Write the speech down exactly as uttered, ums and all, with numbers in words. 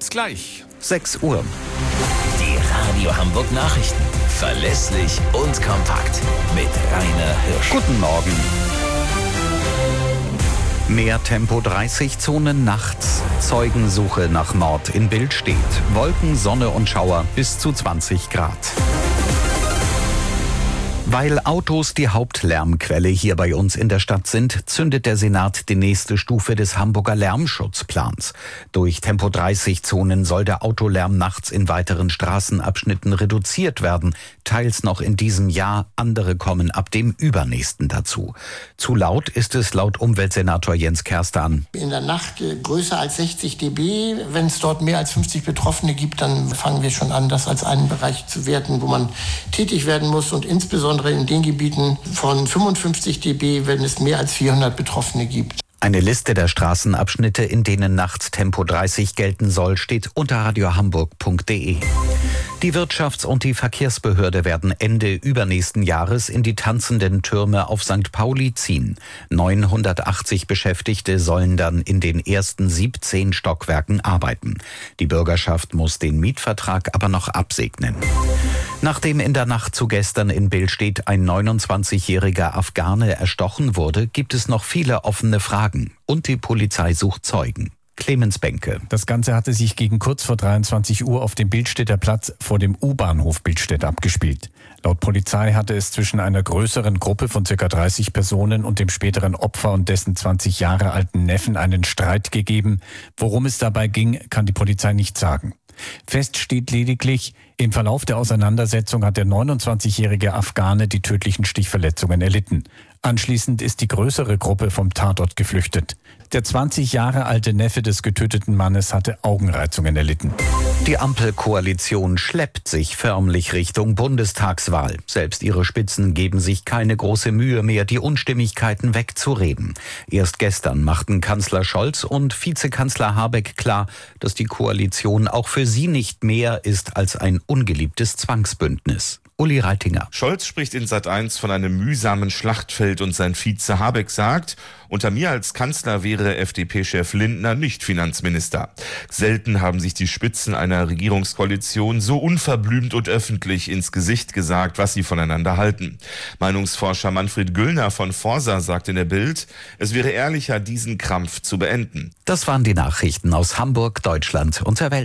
Jetzt gleich. sechs Uhr. Die Radio Hamburg Nachrichten. Verlässlich und kompakt. Mit Rainer Hirsch. Guten Morgen. Mehr Tempo dreißig Zonen nachts. Zeugensuche nach Mord in Bild steht. Wolken, Sonne und Schauer bis zu zwanzig Grad. Weil Autos die Hauptlärmquelle hier bei uns in der Stadt sind, zündet der Senat die nächste Stufe des Hamburger Lärmschutzplans. Durch Tempo dreißig Zonen soll der Autolärm nachts in weiteren Straßenabschnitten reduziert werden. Teils noch in diesem Jahr, andere kommen ab dem übernächsten dazu. Zu laut ist es laut Umweltsenator Jens Kerstan. In der Nacht äh, größer als sechzig Dezibel. Wenn es dort mehr als fünfzig Betroffene gibt, dann fangen wir schon an, das als einen Bereich zu werten, wo man tätig werden muss. Und insbesondere in den Gebieten von fünfundfünfzig Dezibel, wenn es mehr als vierhundert Betroffene gibt. Eine Liste der Straßenabschnitte, in denen nachts Tempo dreißig gelten soll, steht unter radiohamburg punkt de. Die Wirtschafts- und die Verkehrsbehörde werden Ende übernächsten Jahres in die tanzenden Türme auf Sankt Pauli ziehen. neunhundertachtzig Beschäftigte sollen dann in den ersten siebzehn Stockwerken arbeiten. Die Bürgerschaft muss den Mietvertrag aber noch absegnen. Nachdem in der Nacht zu gestern in Bild steht ein neunundzwanzigjähriger Afghane erstochen wurde, gibt es noch viele offene Fragen. Und die Polizei sucht Zeugen. Clemens Benke. Das Ganze hatte sich gegen kurz vor dreiundzwanzig Uhr auf dem Bildstädter Platz vor dem U-Bahnhof Bildstedt abgespielt. Laut Polizei hatte es zwischen einer größeren Gruppe von ca. dreißig Personen und dem späteren Opfer und dessen zwanzig Jahre alten Neffen einen Streit gegeben. Worum es dabei ging, kann die Polizei nicht sagen. Fest steht lediglich, im Verlauf der Auseinandersetzung hat der neunundzwanzigjährige Afghane die tödlichen Stichverletzungen erlitten. Anschließend ist die größere Gruppe vom Tatort geflüchtet. Der zwanzig Jahre alte Neffe des getöteten Mannes hatte Augenreizungen erlitten. Die Ampelkoalition schleppt sich förmlich Richtung Bundestagswahl. Selbst ihre Spitzen geben sich keine große Mühe mehr, die Unstimmigkeiten wegzureden. Erst gestern machten Kanzler Scholz und Vizekanzler Habeck klar, dass die Koalition auch für sie nicht mehr ist als ein ungeliebtes Zwangsbündnis. Uli Reitinger. Scholz spricht in Sat eins von einem mühsamen Schlachtfeld und sein Vize Habeck sagt, unter mir als Kanzler wäre F D P-Chef Lindner nicht Finanzminister. Selten haben sich die Spitzen einer Regierungskoalition so unverblümt und öffentlich ins Gesicht gesagt, was sie voneinander halten. Meinungsforscher Manfred Güllner von Forsa sagt in der Bild, es wäre ehrlicher, diesen Krampf zu beenden. Das waren die Nachrichten aus Hamburg, Deutschland und der Welt.